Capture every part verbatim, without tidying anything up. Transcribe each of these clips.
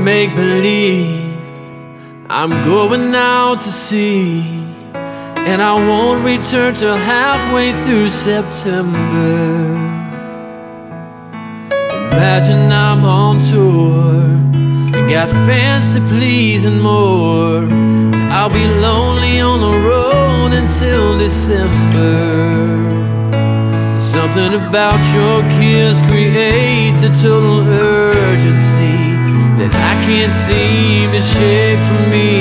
make believe I'm going out to sea, and I won't return till halfway through September. Imagine I'm on tour, I got fans to please and more. I'll be lonely on the road until December. Something about your kiss creates a total urgency that I can't seem to shake from me.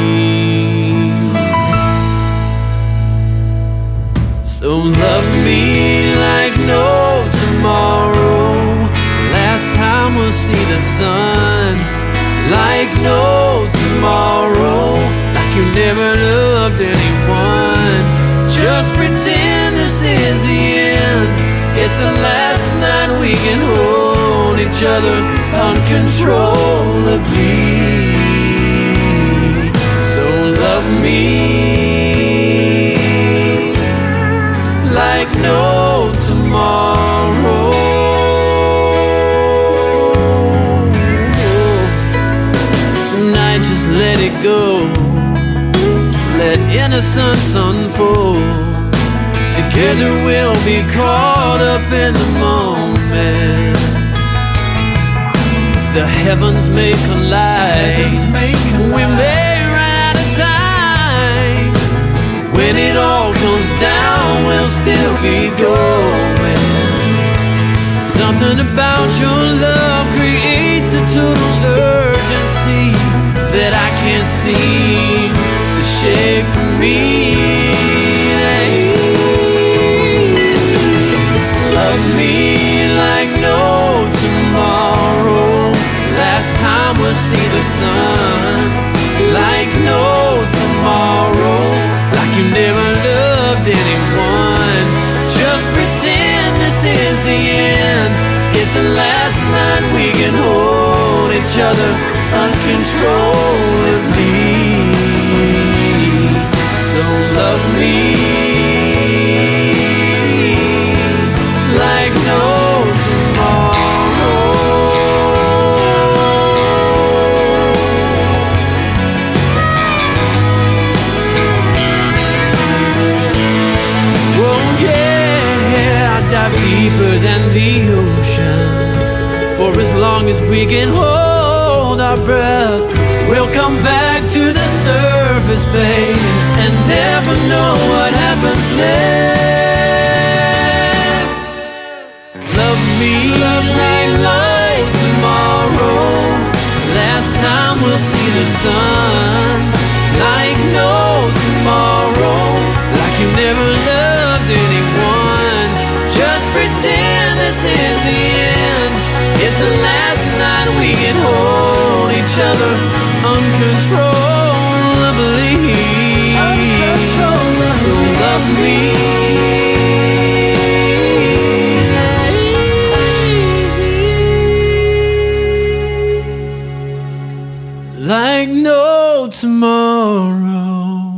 So love me like no tomorrow. Last time we'll see the sun. Like no tomorrow. Like you never loved anyone. Just pretend this is the end. It's the last night we can hold each other uncontrollably. So love me like no tomorrow. Tonight just let it go. Let innocence unfold. Together we'll be caught up in the moment. The heavens may collide. We may run out of time. When it all comes down, we'll still be going. Something about your love creates a total urgency that I can't seem to shake from me. Love me like no tomorrow. Last time we'll see the sun. Like no tomorrow. Like you never loved anyone. Just pretend this is the end. It's the last night we can hold each other uncontrollably. So love me like no tomorrow. Oh yeah, I dive deeper than the ocean. For as long as we can hold our breath, we'll come back to the surface, babe, and never know what happens next. Love me like no tomorrow. Last time we'll see the sun. Like no tomorrow. Like you never loved anyone. Just pretend this is the end. It's the last night we can hold each other uncontrollably. Uncontrollably. So love me like no tomorrow.